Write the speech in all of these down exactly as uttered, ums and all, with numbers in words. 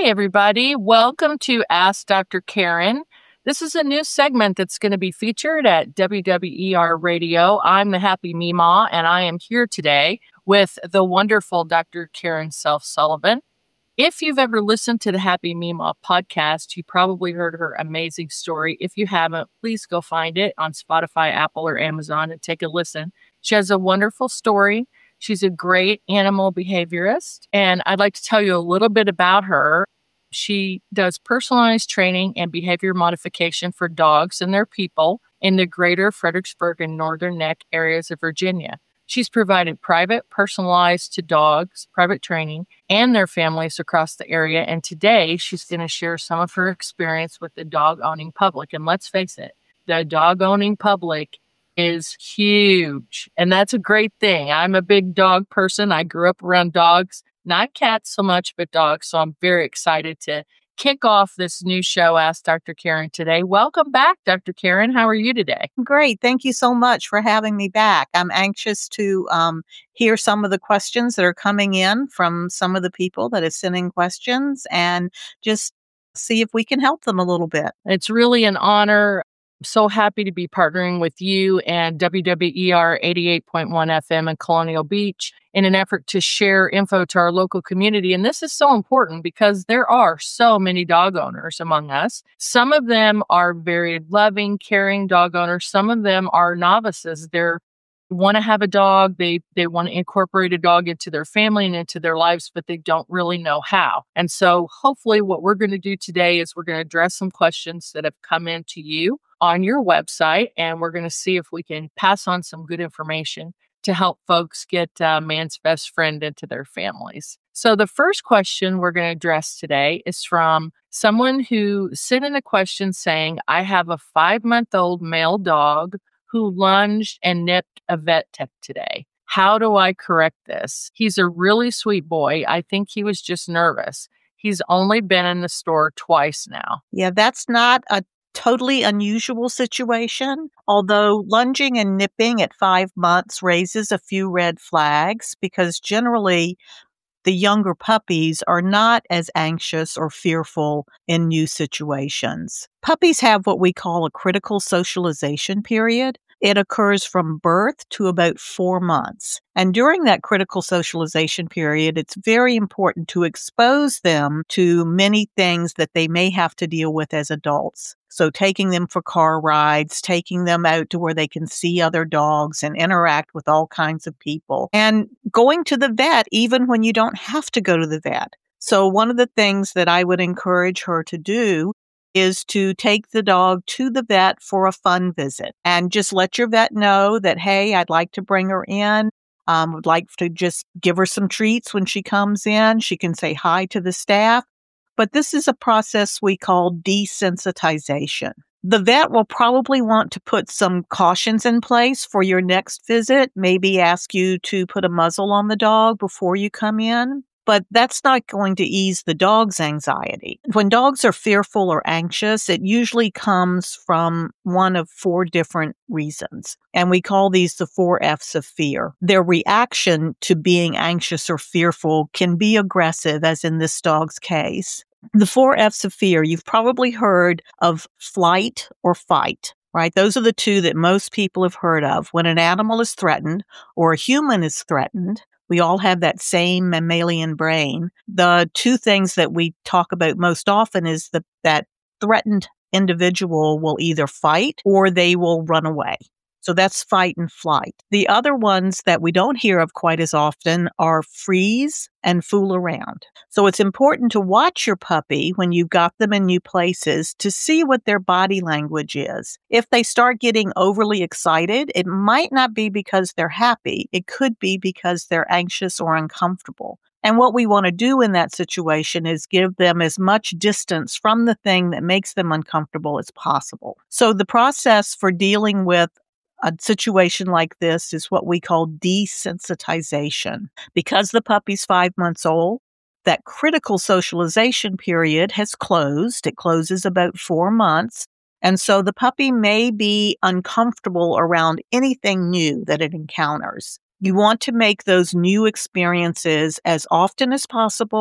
Hi, everybody. Welcome to Ask Doctor Karen. This is a new segment that's going to be featured at W W E R Radio. I'm the Happy Meemaw, and I am here today with the wonderful Doctor Karen Self-Sullivan. If you've ever listened to the Happy Meemaw podcast, you probably heard her amazing story. If you haven't, please go find it on Spotify, Apple, or Amazon and take a listen. She has a wonderful story. She's a great animal behaviorist, and I'd like to tell you a little bit about her. She does personalized training and behavior modification for dogs and their people in the greater Fredericksburg and Northern Neck areas of Virginia. She's provided private, personalized to dogs, private training, and their families across the area. And today, she's going to share some of her experience with the dog-owning public. And let's face it, the dog-owning public is huge. And that's a great thing. I'm a big dog person. I grew up around dogs, not cats so much, but dogs. So I'm very excited to kick off this new show, Ask Doctor Karen, today. Welcome back, Doctor Karen. How are you today? Great. Thank you so much for having me back. I'm anxious to um, hear some of the questions that are coming in from some of the people that are sending questions and just see if we can help them a little bit. It's really an honor. So happy to be partnering with you and W W E R eighty-eight point one F M in Colonial Beach in an effort to share info to our local community. And this is so important because there are so many dog owners among us. Some of them are very loving, caring dog owners. Some of them are novices. They're want to have a dog. They they want to incorporate a dog into their family and into their lives, but they don't really know how. And so hopefully what we're going to do today is we're going to address some questions that have come in to you on your website, and we're going to see if we can pass on some good information to help folks get uh, man's best friend into their families. So the first question we're going to address today is from someone who sent in a question saying, I have a five-month-old male dog who lunged and nipped a vet tech today. How do I correct this? He's a really sweet boy. I think he was just nervous. He's only been in the store twice now. Yeah, that's not a totally unusual situation, although lunging and nipping at five months raises a few red flags because generally the younger puppies are not as anxious or fearful in new situations. Puppies have what we call a critical socialization period. It occurs from birth to about four months. And during that critical socialization period, it's very important to expose them to many things that they may have to deal with as adults. So taking them for car rides, taking them out to where they can see other dogs and interact with all kinds of people, and going to the vet even when you don't have to go to the vet. So one of the things that I would encourage her to do is to take the dog to the vet for a fun visit and just let your vet know that, hey, I'd like to bring her in. Um, would like to just give her some treats when she comes in. She can say hi to the staff. But this is a process we call desensitization. The vet will probably want to put some cautions in place for your next visit, maybe ask you to put a muzzle on the dog before you come in. But that's not going to ease the dog's anxiety. When dogs are fearful or anxious, it usually comes from one of four different reasons. And we call these the four F's of fear. Their reaction to being anxious or fearful can be aggressive, as in this dog's case. The four F's of fear, you've probably heard of flight or fight, right? Those are the two that most people have heard of. When an animal is threatened or a human is threatened, we all have that same mammalian brain. The two things that we talk about most often is the, that threatened individual will either fight or they will run away. So that's fight and flight. The other ones that we don't hear of quite as often are freeze and fool around. So it's important to watch your puppy when you've got them in new places to see what their body language is. If they start getting overly excited, it might not be because they're happy. It could be because they're anxious or uncomfortable. And what we want to do in that situation is give them as much distance from the thing that makes them uncomfortable as possible. So the process for dealing with a situation like this is what we call desensitization. Because the puppy's five months old, that critical socialization period has closed. It closes about four months. And so the puppy may be uncomfortable around anything new that it encounters. You want to make those new experiences as often as possible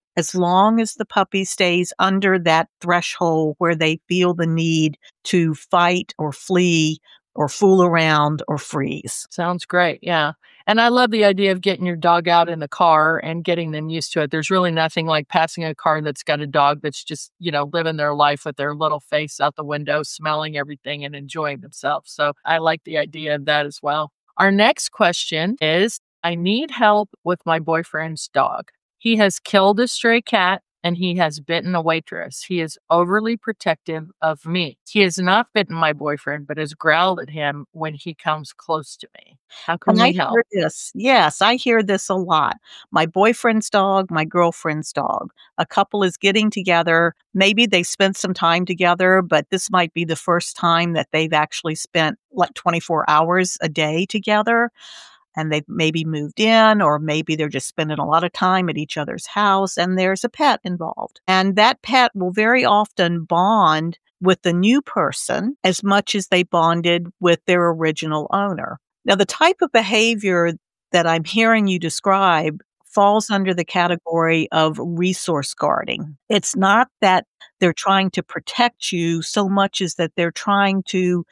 as long as the puppy stays under that threshold where they feel the need to fight or flee or fool around or freeze. Sounds great. Yeah. And I love the idea of getting your dog out in the car and getting them used to it. There's really nothing like passing a car that's got a dog that's just, you know, living their life with their little face out the window, smelling everything and enjoying themselves. So I like the idea of that as well. Our next question is, I need help with my boyfriend's dog. He has killed a stray cat and he has bitten a waitress. He is overly protective of me. He has not bitten my boyfriend, but has growled at him when he comes close to me. How can And I we help? hear this. Yes, I hear this a lot. My boyfriend's dog, my girlfriend's dog. A couple is getting together. Maybe they spent some time together, but this might be the first time that they've actually spent like twenty-four hours a day together. And they've maybe moved in, or maybe they're just spending a lot of time at each other's house, and there's a pet involved. And that pet will very often bond with the new person as much as they bonded with their original owner. Now, the type of behavior that I'm hearing you describe falls under the category of resource guarding. It's not that they're trying to protect you so much as that they're trying to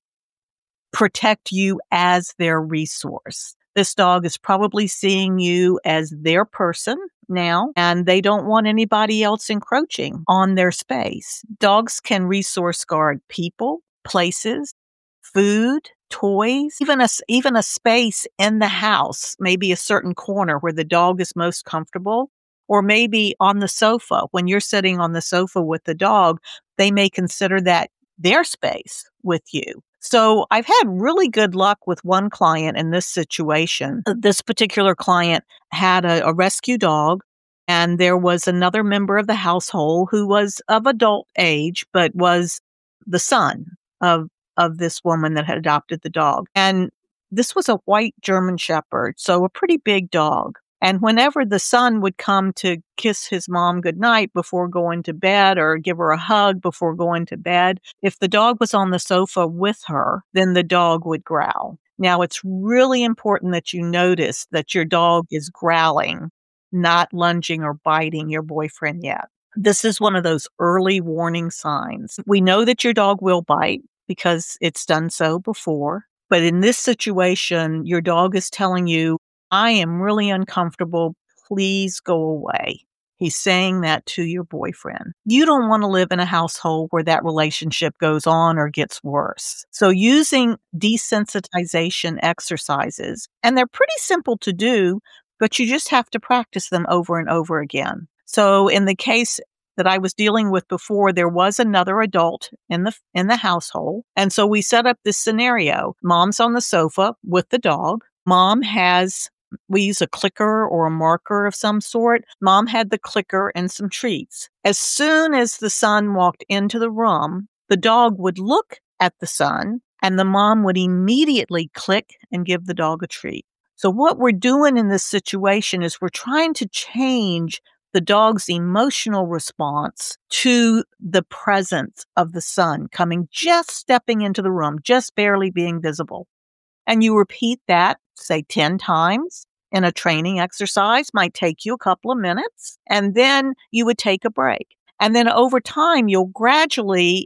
protect you as their resource. This dog is probably seeing you as their person now, and they don't want anybody else encroaching on their space. Dogs can resource guard people, places, food, toys, even a, even a space in the house, maybe a certain corner where the dog is most comfortable, or maybe on the sofa. When you're sitting on the sofa with the dog, they may consider that their space with you. So I've had really good luck with one client in this situation. This particular client had a, a rescue dog, and there was another member of the household who was of adult age, but was the son of, of this woman that had adopted the dog. And this was a white German Shepherd, so a pretty big dog. And whenever the son would come to kiss his mom goodnight before going to bed or give her a hug before going to bed, if the dog was on the sofa with her, then the dog would growl. Now, it's really important that you notice that your dog is growling, not lunging or biting your boyfriend yet. This is one of those early warning signs. We know that your dog will bite because it's done so before. But in this situation, your dog is telling you, I am really uncomfortable. Please go away. He's saying that to your boyfriend. You don't want to live in a household where that relationship goes on or gets worse. So using desensitization exercises, and they're pretty simple to do, but you just have to practice them over and over again. So in the case that I was dealing with before, there was another adult in the in the household. And so we set up this scenario. Mom's on the sofa with the dog. Mom has We use a clicker or a marker of some sort. Mom had the clicker and some treats. As soon as the son walked into the room, the dog would look at the son, and the mom would immediately click and give the dog a treat. So what we're doing in this situation is we're trying to change the dog's emotional response to the presence of the son coming, just stepping into the room, just barely being visible. And you repeat that, say ten times in a training exercise, might take you a couple of minutes, and then you would take a break. And then over time, you'll gradually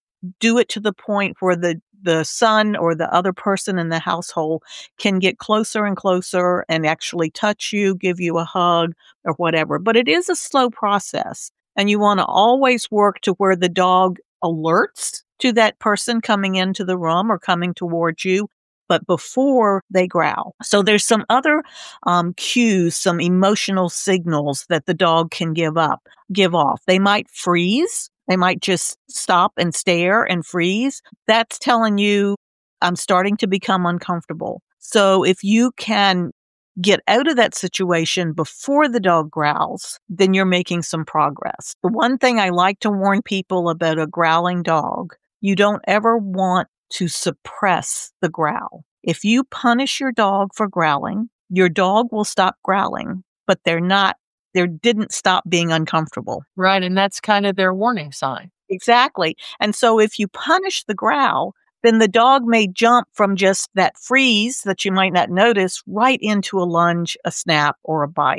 do it to the point where the, the son or the other person in the household can get closer and closer and actually touch you, give you a hug or whatever. But it is a slow process, and you want to always work to where the dog alerts to that person coming into the room or coming towards you, but before they growl. So there's some other um, cues, some emotional signals that the dog can give up, give off. They might freeze. They might just stop and stare and freeze. That's telling you, I'm starting to become uncomfortable. So if you can get out of that situation before the dog growls, then you're making some progress. The one thing I like to warn people about a growling dog, you don't ever want to suppress the growl. If you punish your dog for growling, your dog will stop growling, but they're not, they didn't stop being uncomfortable. Right. And that's kind of their warning sign. Exactly. And so if you punish the growl, then the dog may jump from just that freeze that you might not notice right into a lunge, a snap, or a bite.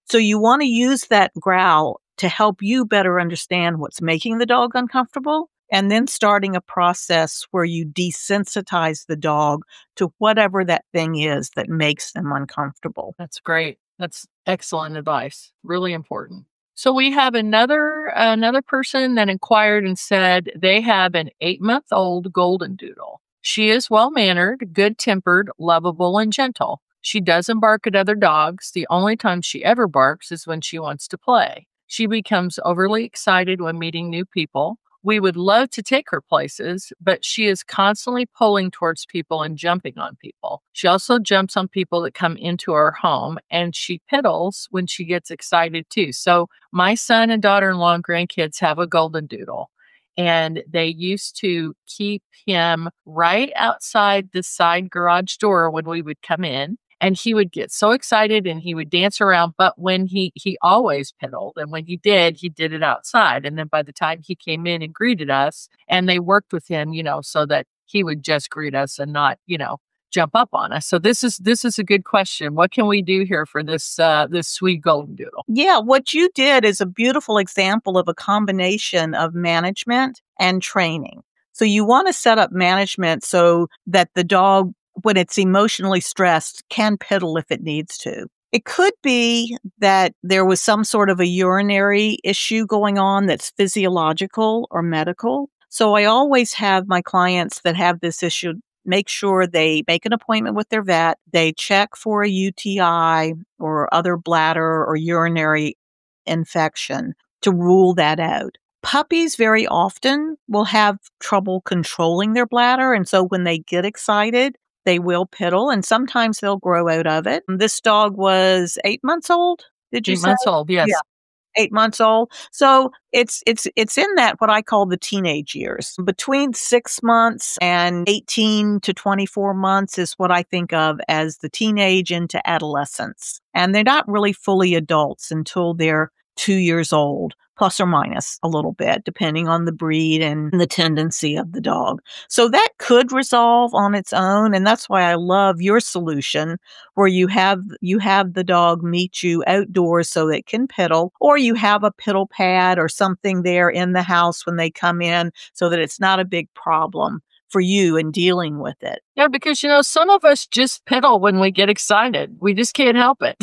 So you want to use that growl to help you better understand what's making the dog uncomfortable, and then starting a process where you desensitize the dog to whatever that thing is that makes them uncomfortable. That's great. That's excellent advice. Really important. So we have another another person that inquired and said they have an eight-month-old golden doodle. She is well-mannered, good-tempered, lovable, and gentle. She doesn't bark at other dogs. The only time she ever barks is when she wants to play. She becomes overly excited when meeting new people. We would love to take her places, but she is constantly pulling towards people and jumping on people. She also jumps on people that come into our home, and she piddles when she gets excited too. So my son and daughter-in-law and grandkids have a golden doodle, and they used to keep him right outside the side garage door when we would come in. And he would get so excited and he would dance around. But when he, he always piddled. And when he did, he did it outside. And then by the time he came in and greeted us, and they worked with him, you know, so that he would just greet us and not, you know, jump up on us. So this is this is a good question. What can we do here for this uh, this sweet golden doodle? Yeah, what you did is a beautiful example of a combination of management and training. So you want to set up management so that the dog, when it's emotionally stressed, can piddle if it needs to. It could be that there was some sort of a urinary issue going on that's physiological or medical. So I always have my clients that have this issue make sure they make an appointment with their vet. They check for a U T I or other bladder or urinary infection to rule that out. Puppies very often will have trouble controlling their bladder. And so when they get excited, they will piddle, and sometimes they'll grow out of it. This dog was eight months old, did you Eight say? months old, yes. Yeah. Eight months old. So it's it's it's in that what I call the teenage years. Between six months and eighteen to twenty-four months is what I think of as the teenage into adolescence. And they're not really fully adults until they're two years old, plus or minus a little bit, depending on the breed and the tendency of the dog. So that could resolve on its own. And that's why I love your solution, where you have you have the dog meet you outdoors so it can piddle, or you have a piddle pad or something there in the house when they come in so that it's not a big problem for you in dealing with it. Yeah, because, you know, some of us just piddle when we get excited. We just can't help it.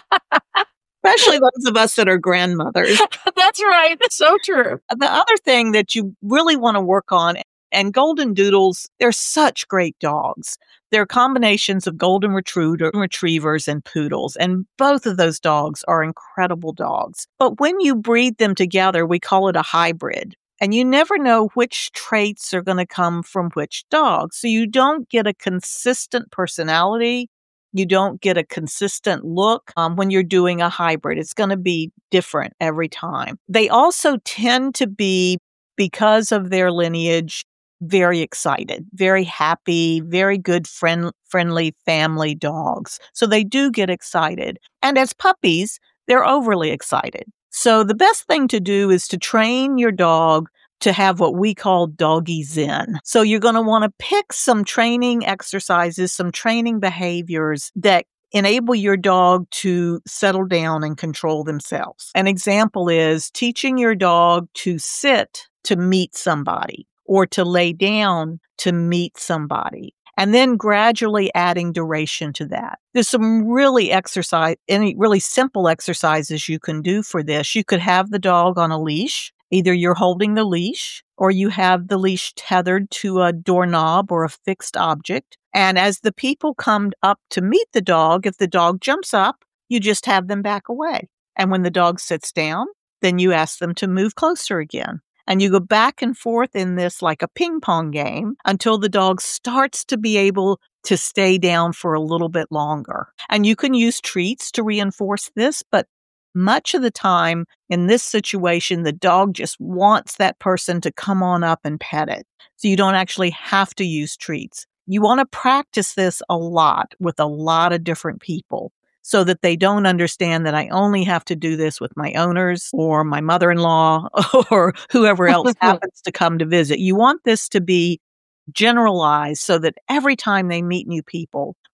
Especially those of us that are grandmothers. That's right. That's so true. The other thing that you really want to work on, and golden doodles, they're such great dogs. They're combinations of golden retriever, retrievers and poodles, and both of those dogs are incredible dogs. But when you breed them together, we call it a hybrid. And you never know which traits are going to come from which dog. So you don't get a consistent personality. You don't get a consistent look um, when you're doing a hybrid. It's going to be different every time. They also tend to be, because of their lineage, very excited, very happy, very good friend, friendly family dogs. So they do get excited. And as puppies, they're overly excited. So the best thing to do is to train your dog to have what we call doggy zen. So you're going to want to pick some training exercises, some training behaviors that enable your dog to settle down and control themselves. An example is teaching your dog to sit to meet somebody or to lay down to meet somebody, and then gradually adding duration to that. There's some really exercise, any really simple exercises you can do for this. You could have the dog on a leash. Either you're holding the leash or you have the leash tethered to a doorknob or a fixed object. And as the people come up to meet the dog, if the dog jumps up, you just have them back away. And when the dog sits down, then you ask them to move closer again. And you go back and forth in this like a ping pong game until the dog starts to be able to stay down for a little bit longer. And you can use treats to reinforce this, but much of the time in this situation, the dog just wants that person to come on up and pet it. So you don't actually have to use treats. You want to practice this a lot with a lot of different people so that they don't understand that I only have to do this with my owners or my mother-in-law or whoever else happens to come to visit. You want this to be generalized so that every time they meet new people,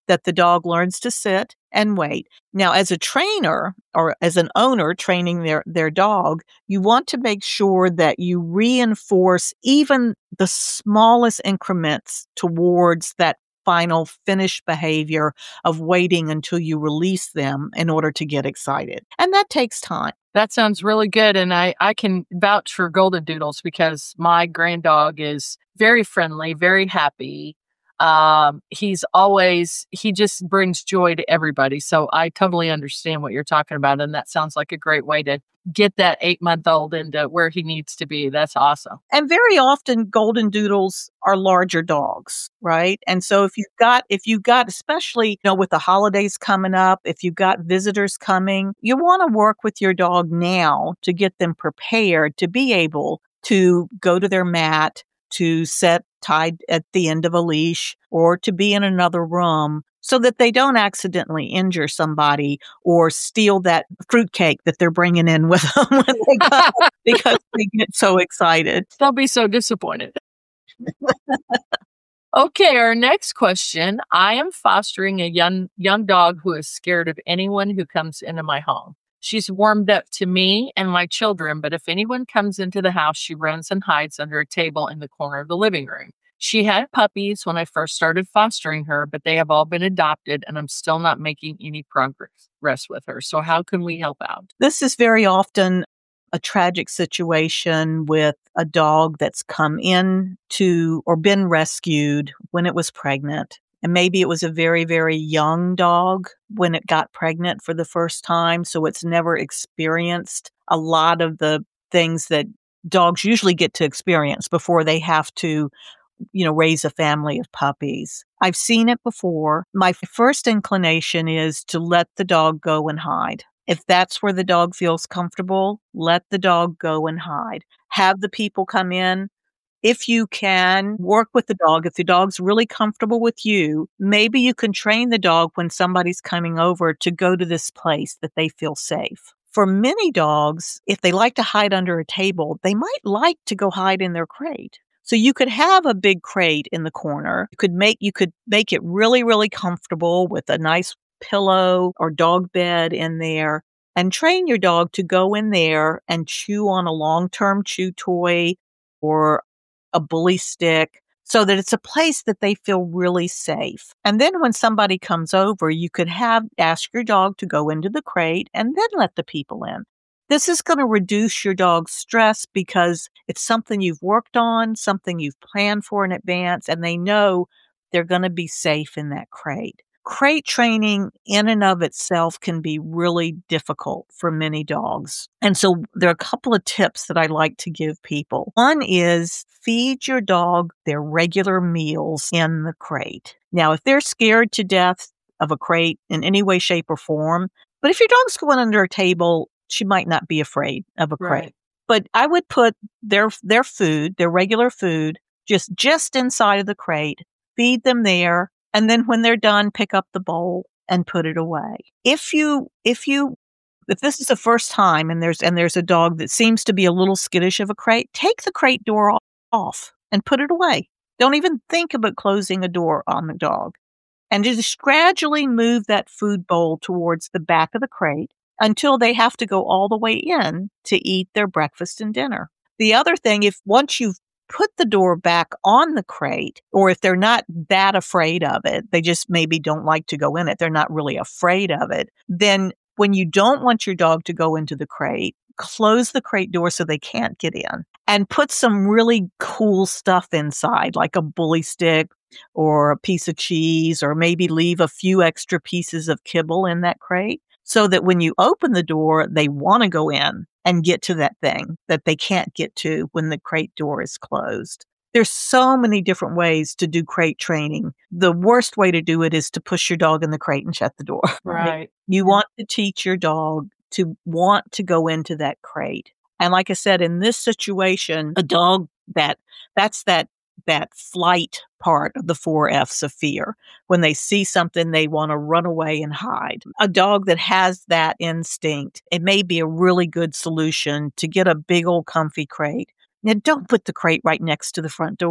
that the dog learns to sit and wait. Now, as a trainer or as an owner training their, their dog, you want to make sure that you reinforce even the smallest increments towards that final finished behavior of waiting until you release them in order to get excited. And that takes time. That sounds really good. And I, I can vouch for Golden Doodles because my grand dog is very friendly, very happy. Um, he's always, he just brings joy to everybody. So I totally understand what you're talking about. And that sounds like a great way to get that eight month old into where he needs to be. That's awesome. And very often Golden Doodles are larger dogs, right? And so if you've got, if you've got, especially, you know, with the holidays coming up, if you've got visitors coming, you want to work with your dog now to get them prepared to be able to go to their mat, to set tied at the end of a leash, or to be in another room so that they don't accidentally injure somebody or steal that fruitcake that they're bringing in with them when they come because they get so excited. They'll be so disappointed. Okay, our next question. I am fostering a young young dog who is scared of anyone who comes into my home. She's warmed up to me and my children, but if anyone comes into the house, she runs and hides under a table in the corner of the living room. She had puppies when I first started fostering her, but they have all been adopted, and I'm still not making any progress with her. So how can we help out? This is very often a tragic situation with a dog that's come in to or been rescued when it was pregnant. And maybe it was a very, very young dog when it got pregnant for the first time. So it's never experienced a lot of the things that dogs usually get to experience before they have to, you know, raise a family of puppies. I've seen it before. My first inclination is to let the dog go and hide. If that's where the dog feels comfortable, let the dog go and hide. Have the people come in. If you can work with the dog, if the dog's really comfortable with you, maybe you can train the dog when somebody's coming over to go to this place that they feel safe. For many dogs, if they like to hide under a table, they might like to go hide in their crate. So you could have a big crate in the corner. You could make you could make it really, really comfortable with a nice pillow or dog bed in there, and train your dog to go in there and chew on a long-term chew toy or a bully stick so that it's a place that they feel really safe. And then when somebody comes over, you could have ask your dog to go into the crate and then let the people in. This is going to reduce your dog's stress because it's something you've worked on, something you've planned for in advance, and they know they're going to be safe in that crate. Crate training in and of itself can be really difficult for many dogs. And so there are a couple of tips that I like to give people. One is feed your dog their regular meals in the crate. Now, if they're scared to death of a crate in any way, shape, or form, but if your dog's going under a table, she might not be afraid of a crate. Right. But I would put their their food, their regular food, just, just inside of the crate, feed them there, and then when they're done, pick up the bowl and put it away. If you, if you, if this is the first time and there's, and there's a dog that seems to be a little skittish of a crate, take the crate door off and put it away. Don't even think about closing a door on the dog. And just gradually move that food bowl towards the back of the crate until they have to go all the way in to eat their breakfast and dinner. The other thing, if once you've put the door back on the crate, or if they're not that afraid of it, they just maybe don't like to go in it, they're not really afraid of it, then when you don't want your dog to go into the crate, close the crate door so they can't get in and put some really cool stuff inside, like a bully stick or a piece of cheese, or maybe leave a few extra pieces of kibble in that crate so that when you open the door, they want to go in and get to that thing that they can't get to when the crate door is closed. There's so many different ways to do crate training. The worst way to do it is to push your dog in the crate and shut the door. Right. right. You want to teach your dog to want to go into that crate. And like I said, in this situation, a dog that that's that that flight part of the four F's of fear. When they see something, they want to run away and hide. A dog that has that instinct, it may be a really good solution to get a big old comfy crate. Now, don't put the crate right next to the front door.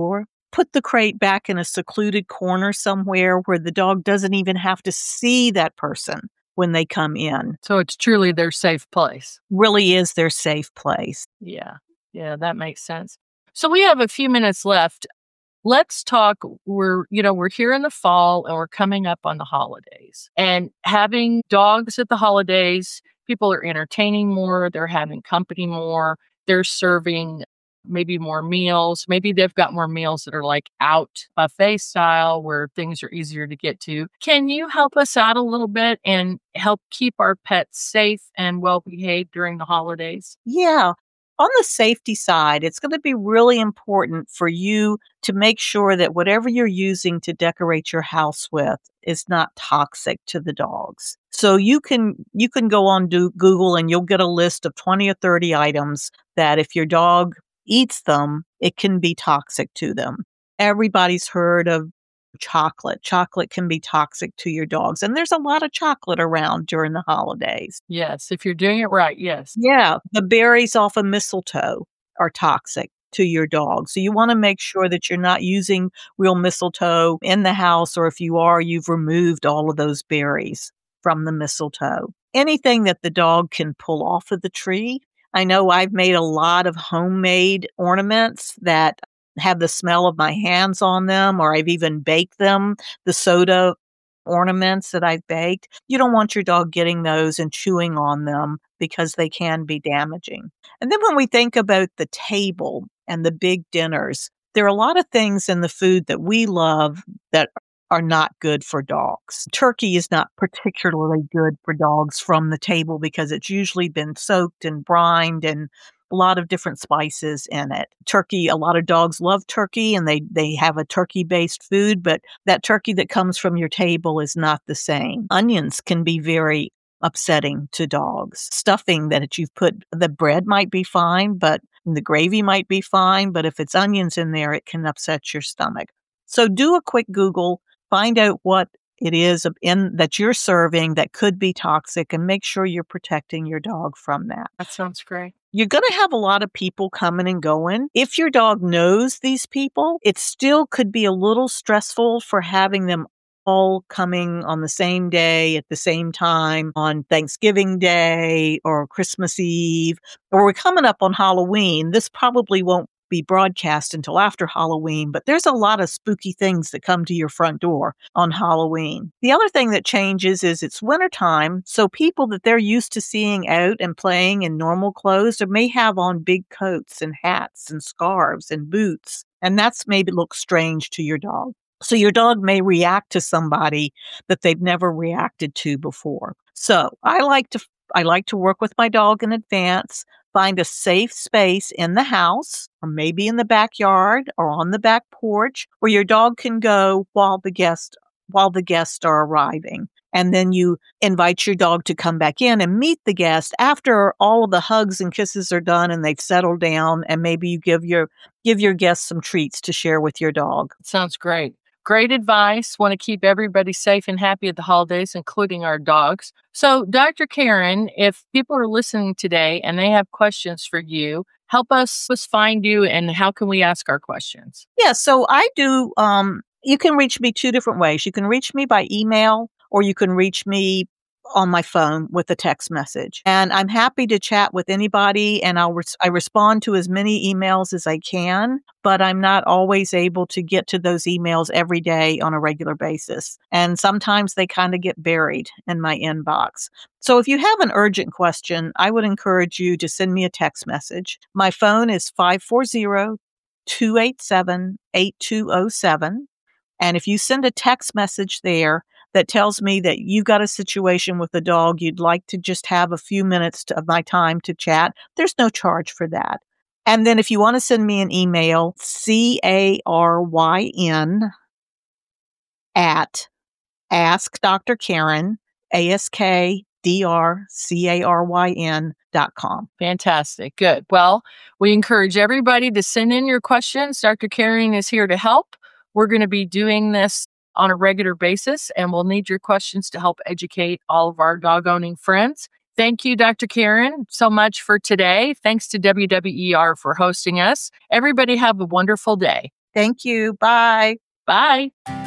put the crate back in a secluded corner somewhere where the dog doesn't even have to see that person when they come in. So it's truly their safe place. Really is their safe place. Yeah. Yeah, that makes sense. So we have a few minutes left. Let's talk. We're, you know, we're here in the fall and we're coming up on the holidays. And having dogs at the holidays, people are entertaining more, they're having company more, they're serving maybe more meals. Maybe they've got more meals that are like out buffet style where things are easier to get to. Can you help us out a little bit and help keep our pets safe and well behaved during the holidays? Yeah. On the safety side, it's going to be really important for you to make sure that whatever you're using to decorate your house with is not toxic to the dogs. So you can you can go on do Google and you'll get a list of twenty or thirty items that if your dog eats them, it can be toxic to them. Everybody's heard of chocolate. Chocolate can be toxic to your dogs. And there's a lot of chocolate around during the holidays. Yes, if you're doing it right, yes. Yeah, the berries off of mistletoe are toxic to your dog. So you want to make sure that you're not using real mistletoe in the house, or if you are, you've removed all of those berries from the mistletoe. Anything that the dog can pull off of the tree. I know I've made a lot of homemade ornaments that have the smell of my hands on them, or I've even baked them, the soda ornaments that I've baked. You don't want your dog getting those and chewing on them because they can be damaging. And then when we think about the table and the big dinners, there are a lot of things in the food that we love that are not good for dogs. Turkey is not particularly good for dogs from the table because it's usually been soaked and brined and a lot of different spices in it. Turkey, a lot of dogs love turkey and they, they have a turkey-based food, but that turkey that comes from your table is not the same. Onions can be very upsetting to dogs. Stuffing that you've put, the bread might be fine, but the gravy might be fine, but if it's onions in there, it can upset your stomach. So do a quick Google, find out what it is in that you're serving that could be toxic, and make sure you're protecting your dog from that. That sounds great. You're going to have a lot of people coming and going. If your dog knows these people, it still could be a little stressful for having them all coming on the same day at the same time on Thanksgiving Day or Christmas Eve, or we're coming up on Halloween. This probably won't be broadcast until after Halloween, but there's a lot of spooky things that come to your front door on Halloween. The other thing that changes is it's wintertime, so people that they're used to seeing out and playing in normal clothes may have on big coats and hats and scarves and boots, and that's maybe look strange to your dog. So your dog may react to somebody that they've never reacted to before. So I like to I like to work with my dog in advance, find a safe space in the house, or maybe in the backyard or on the back porch where your dog can go while the guests while the guests are arriving. And then you invite your dog to come back in and meet the guest after all of the hugs and kisses are done and they've settled down, and maybe you give your give your guests some treats to share with your dog. Sounds great. Great advice. Want to keep everybody safe and happy at the holidays, including our dogs. So, Doctor Karen, if people are listening today and they have questions for you, help us, us find you, and how can we ask our questions? Yeah, so I do, um, you can reach me two different ways. You can reach me by email, or you can reach me on my phone with a text message. And I'm happy to chat with anybody, and I'll res- I respond to as many emails as I can, but I'm not always able to get to those emails every day on a regular basis. And sometimes they kind of get buried in my inbox. So if you have an urgent question, I would encourage you to send me a text message. My phone is five four zero, two eight seven, eight two zero seven. And if you send a text message there that tells me that you've got a situation with a dog, you'd like to just have a few minutes to, of my time to chat, there's no charge for that. And then if you want to send me an email, C A R Y N at Ask Doctor Karen, A S K D R C A R Y N dot com. Fantastic. Good. Well, we encourage everybody to send in your questions. Doctor Karen is here to help. We're going to be doing this on a regular basis, and we'll need your questions to help educate all of our dog-owning friends. Thank you, Doctor Karen, so much for today. Thanks to W W E R for hosting us. Everybody have a wonderful day. Thank you. Bye. Bye.